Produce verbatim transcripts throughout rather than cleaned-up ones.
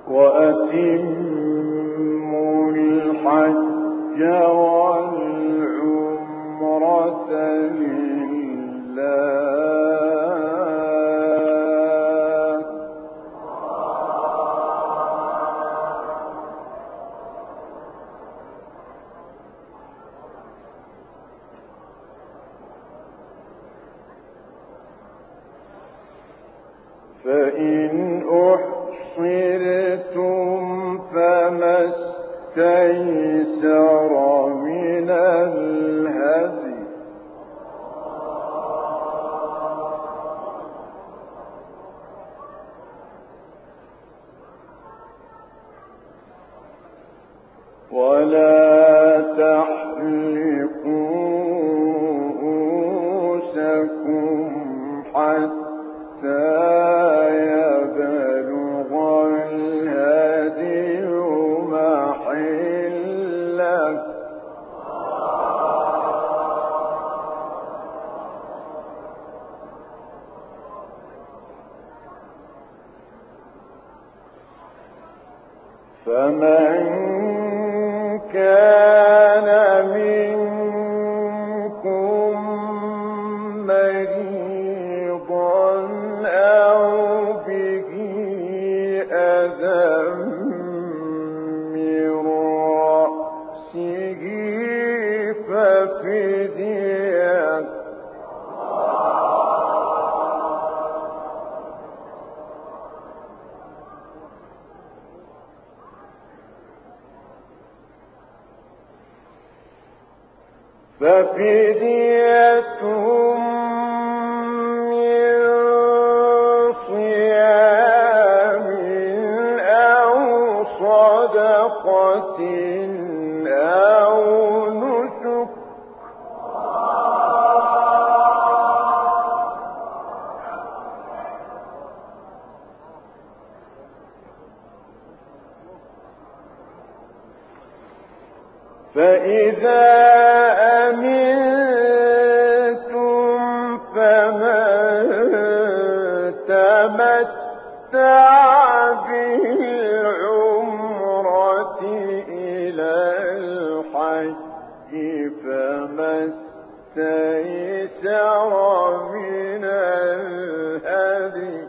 وأتموا الحج والعمرة لله فإن أحصرتم فما استيسر من الهدي ولا تحلقوا رؤوسكم حتى يبلغ الهدي محله فمن كان منكم مريضا أو به أذى من رأسه ففدية ففدية من صيام أو صدقة أو نسك فإذا أمنتم فمن تمتع بالعمرة إلى الحج فما استيسر من الهدي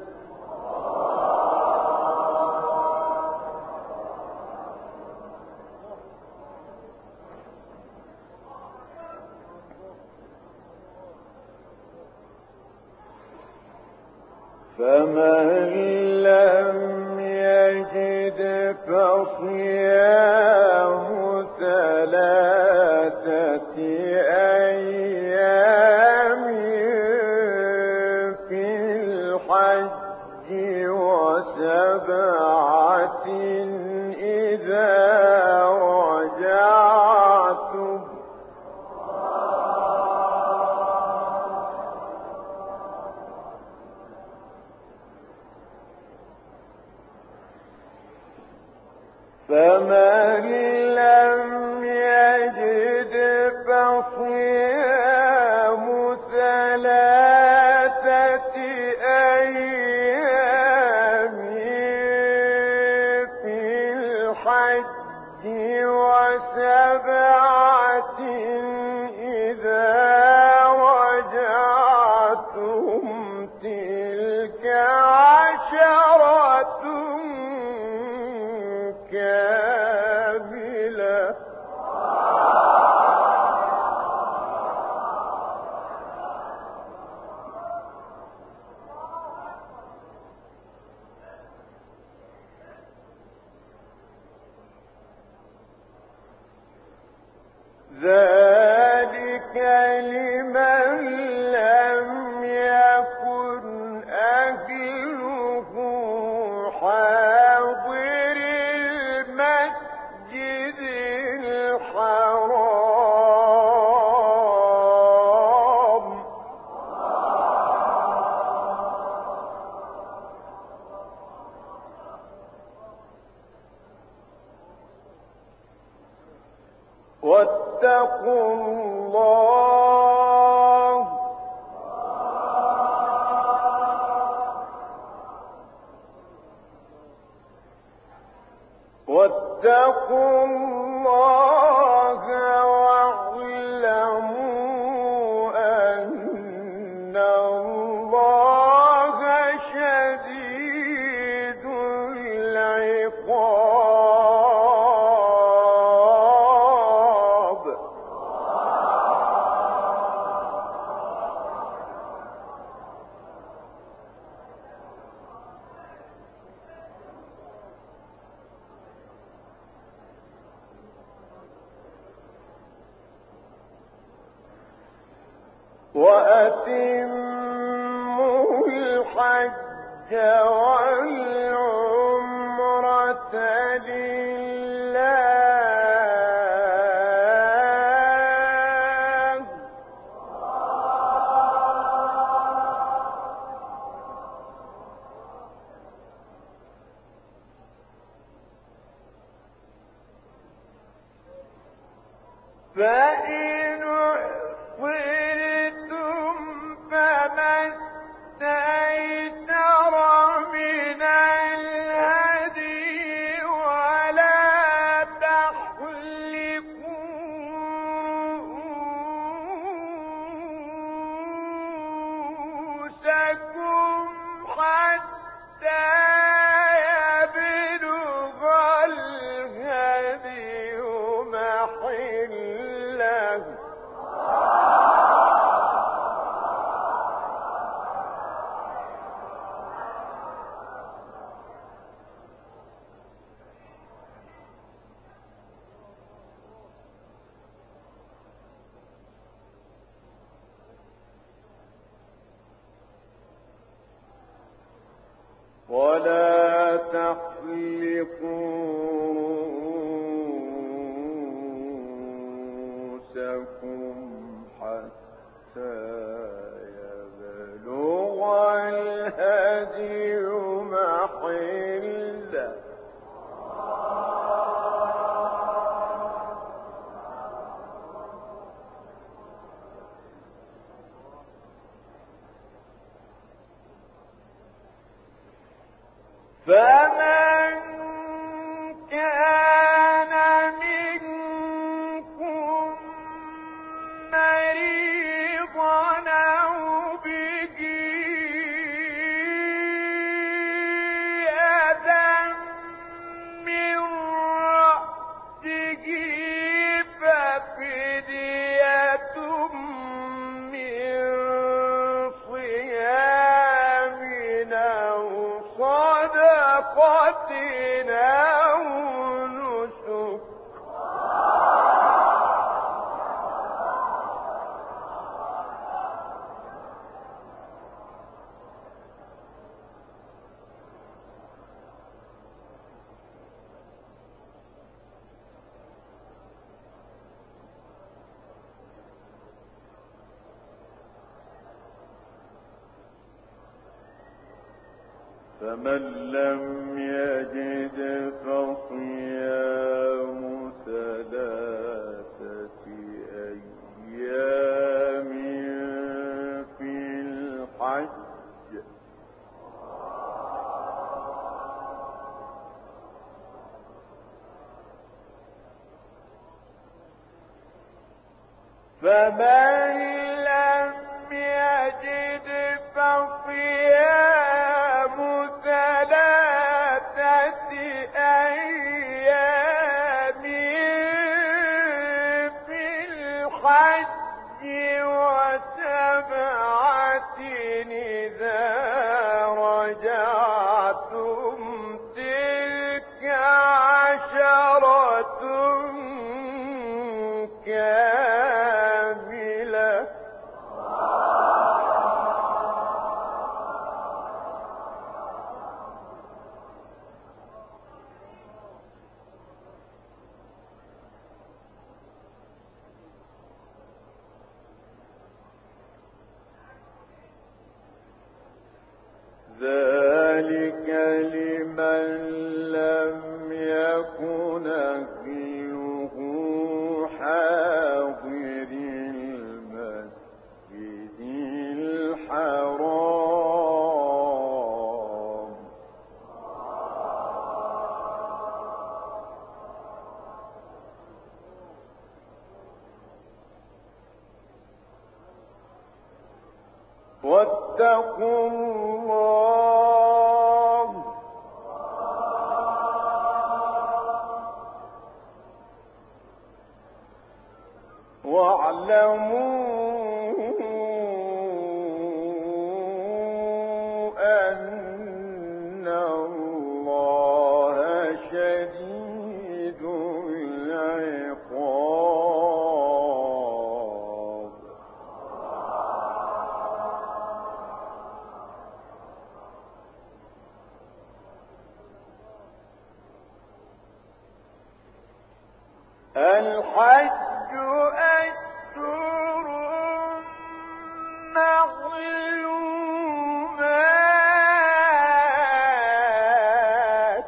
فمن لم يجد فصيام ثلاثة أيام في الحج وسبعة إذا رجعتم فمن لم يجد فصيام ثلاثة أيام في الحج وسبعة إذا رجعتم تلك عشرة كاملة ذلك لمن لم يكن أهله حاضر المسجد الحرام واتقوا الله واتقوا الله واعلموا أن الله شديد العقاب. وأتموا الحج والعمرة لله. فإن أحصرتم فما استيسر من الهدي ولا تحلقوا رؤوسكم حتى يبلغ الهدي محله. ولا تحلقوا رؤوسكم حتى يبلغ الهدي محله. فمن كان منكم مريضا أو به أذى من رأسه ففدية من صيام أو صدقة أو نسك. فمن لم يجد فصيام ثلاثة أيام في الحج. فمن لم يجد فصيام ثلاثة أيام في الحج وسبعة إذا رجعتم تلك عشرة كاملة. واتقوا الله واعلموا أن الله شديد العقاب. الحج أشهر معلومات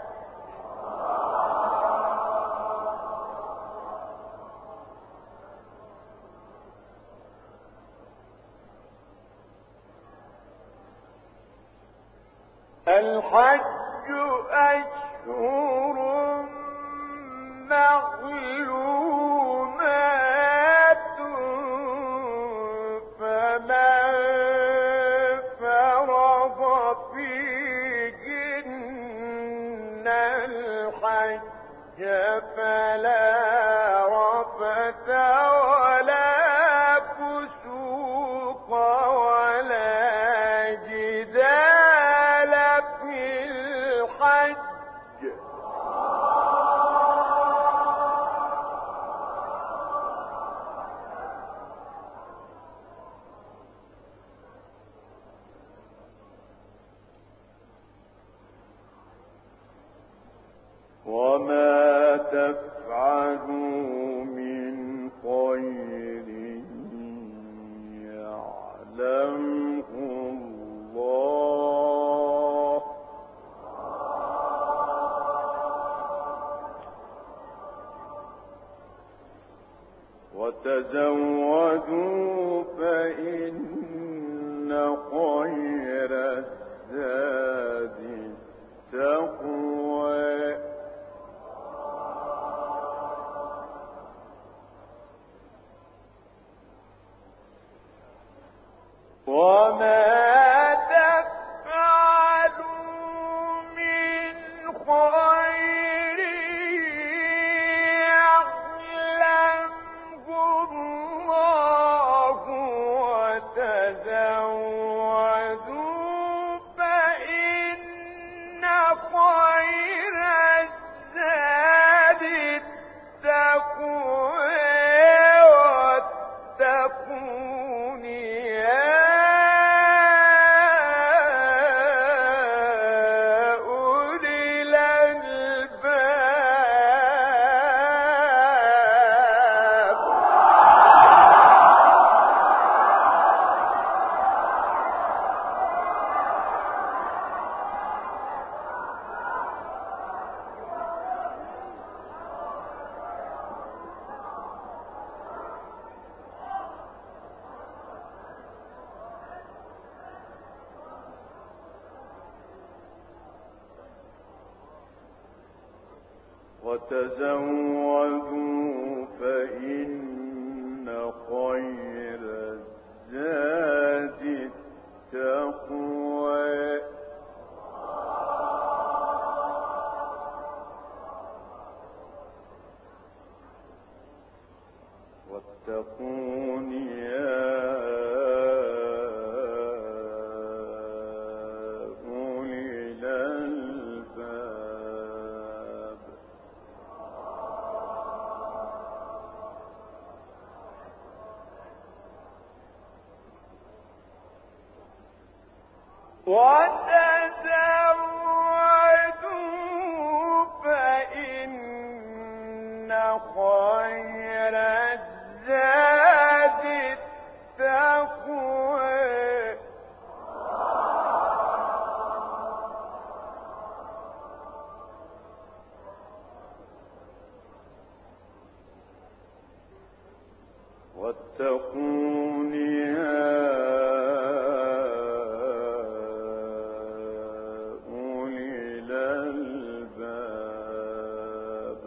الحج أشهر معلومات فمن فرض فيهن الحج فلا رفث ولا فسوق ولا جدال في الحج. وما تفعلوا من خير يعلمه الله وتزودوا فإن خير الزاد التقوى وما تفعلوا من خير يعلمه الله وتزودوا فإن خير الزاد التقوى واتقون يا وتزودوا فإن خير الزاد التقوى واتقون يا أولي الألباب. وتزودوا فإن خير الزاد التقوى واتقون يا أولي الألباب.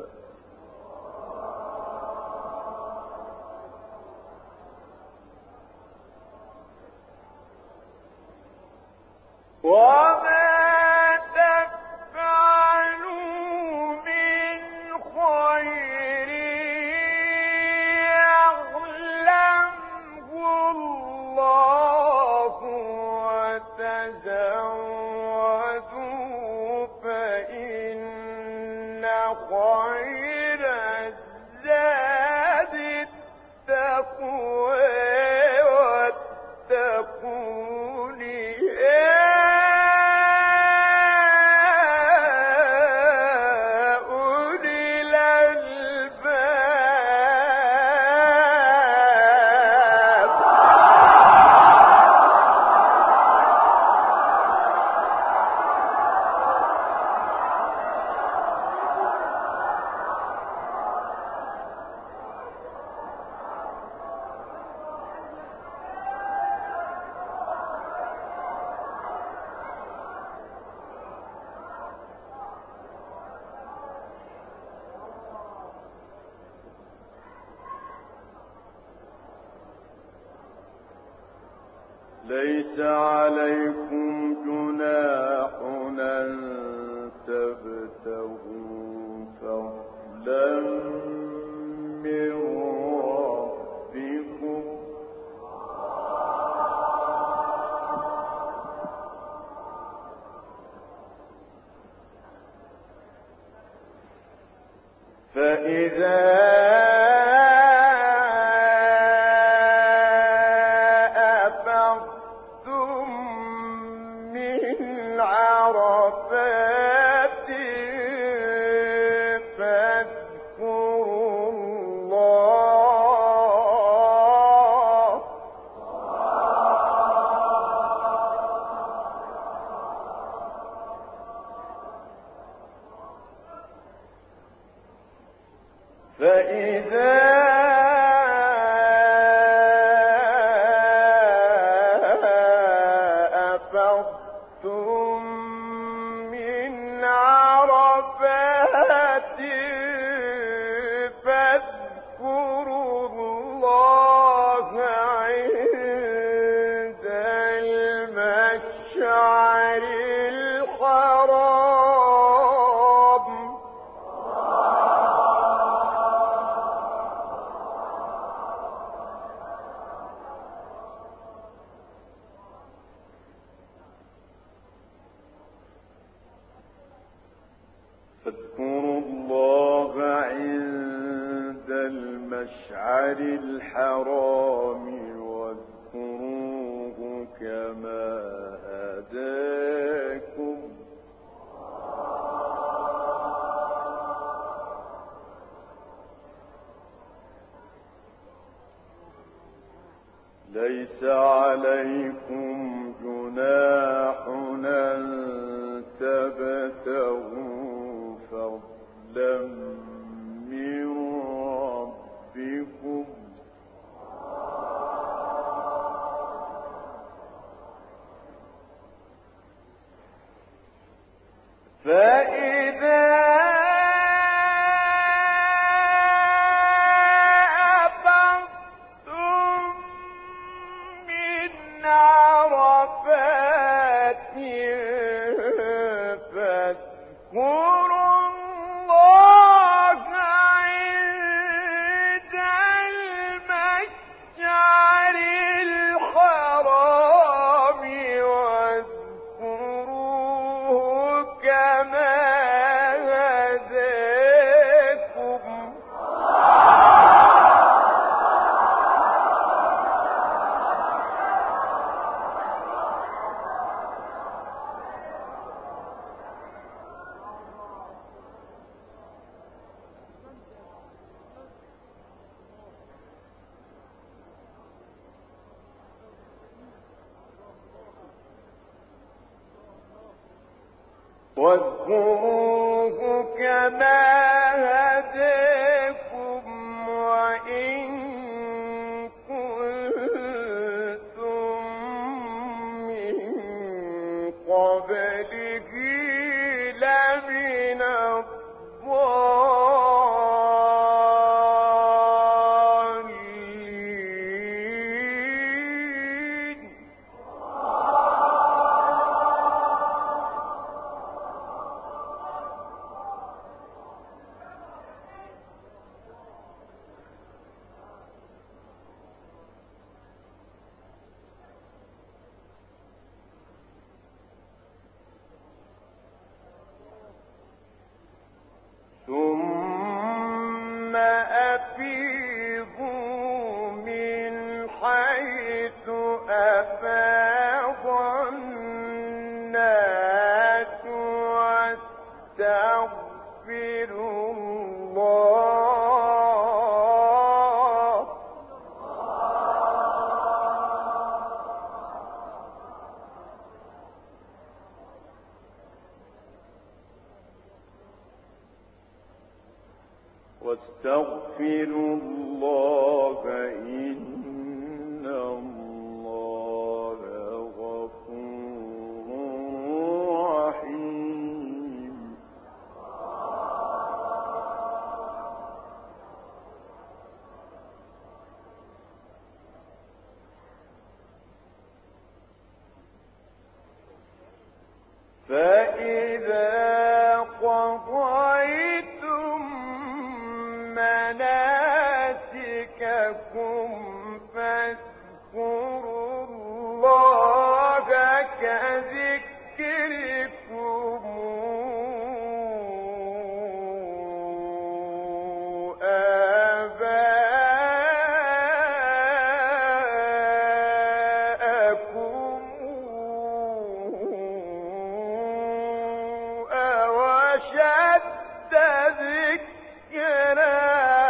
ليس عليكم جناح أن تبتغوا فضلا من ربكم فإذا فإذا أفضتم من عرفات فاذكروا الله عند المشعر الحرام فاذكروا الله عند المشعر الحرام واذكروه كما هداكم ليس عليكم جناح أن تبتغوا فضلا من ربكم فإذا أفضتم من عرفات فاذكروا الله عند المشعر الحرام واذكروه كما هداكم واذكروه كما هداكم وإن كنتم من قبله لمن الضالين حيث أفاض الناس واستغفروا الله واستغفروا الله إن الله غفور رحيم. فإذا قضيتم مناسككم فاذكروا الله كذكركم آباءكم أو أشد ذكرا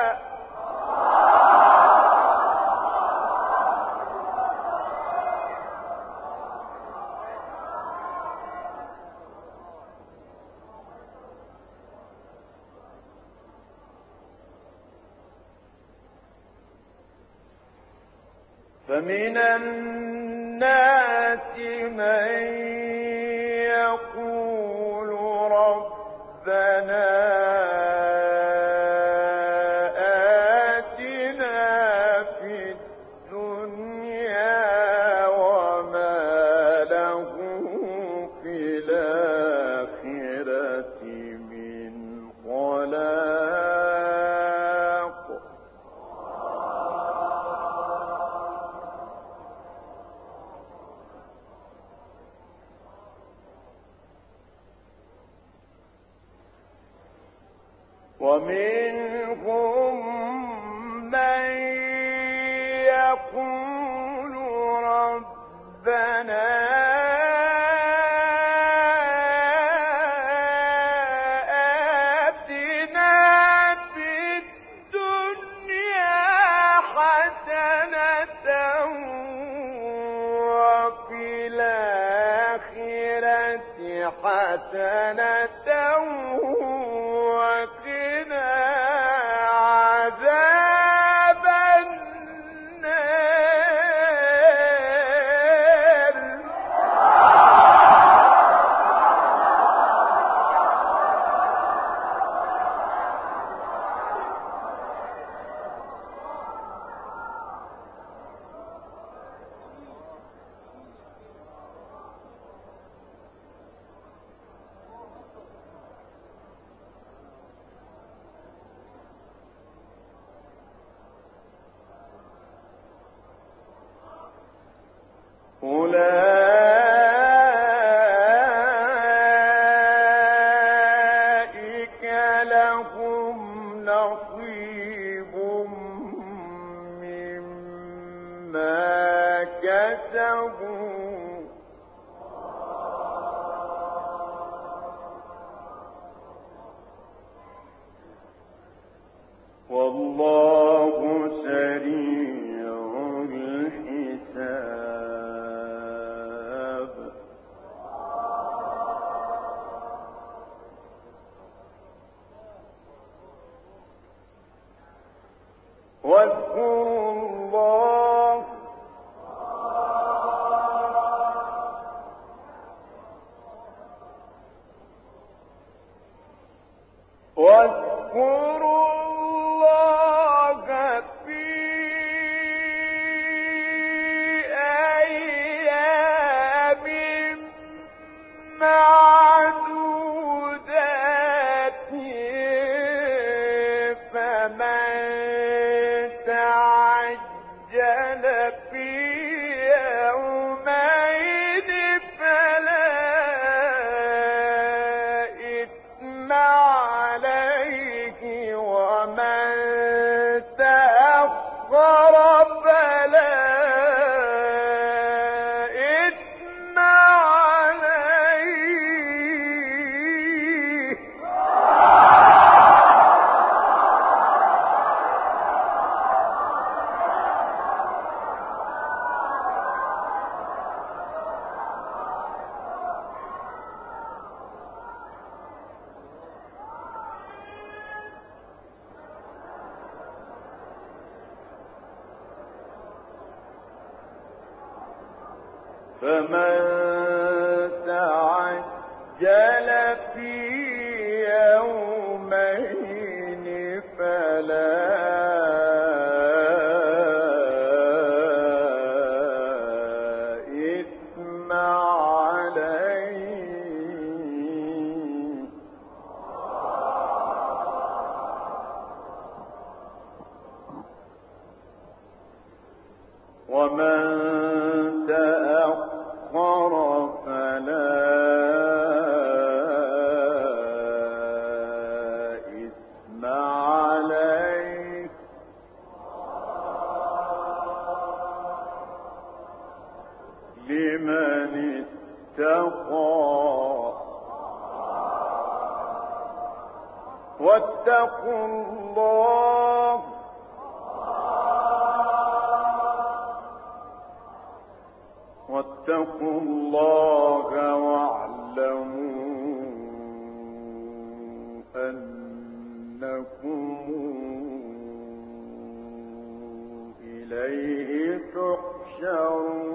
فمن الناس من يقول ربنا آتنا في الدنيا وما له في الآخرة من خلاق. ومنهم من يقول ربنا آتنا في الدنيا حسنة وفي الآخرة حسنة وقنا عذاب النار. أولئك لهم نصيب مما كسبوا والله سريع الحساب. واذكروا الله فمن تعجل في يومين فلا إثم عليه ومن تأخر فلا إثم عليه لمن اتقى واتقوا الله واتقوا الله واعلموا أنكم إليه تحشرون